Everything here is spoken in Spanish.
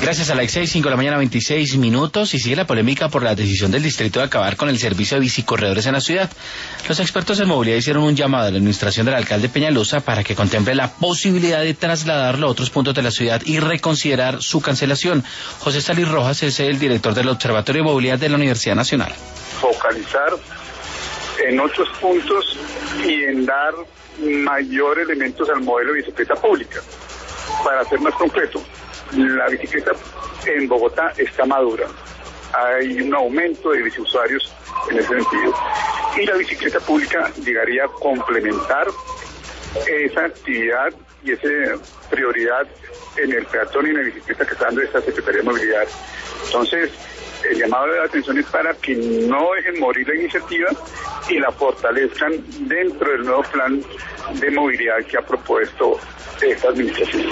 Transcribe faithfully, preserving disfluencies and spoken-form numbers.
Gracias, Alexei. cinco de la mañana, veintiséis minutos, y sigue la polémica por la decisión del distrito de acabar con el servicio de bicicorredores en la ciudad. Los expertos en movilidad hicieron un llamado a la administración del alcalde Peñalosa para que contemple la posibilidad de trasladarlo a otros puntos de la ciudad y reconsiderar su cancelación. José Salí Rojas es el director del Observatorio de Movilidad de la Universidad Nacional. Focalizar en otros puntos y en dar mayor elementos al modelo de bicicleta pública. Para ser más concreto, la bicicleta en Bogotá está madura. Hay un aumento de biciusuarios en ese sentido. Y la bicicleta pública llegaría a complementar esa actividad y esa prioridad en el peatón y en la bicicleta que está dando esta Secretaría de Movilidad. Entonces, el llamado de atención es para que no dejen morir la iniciativa y la fortalezcan dentro del nuevo plan de movilidad que ha propuesto esta administración.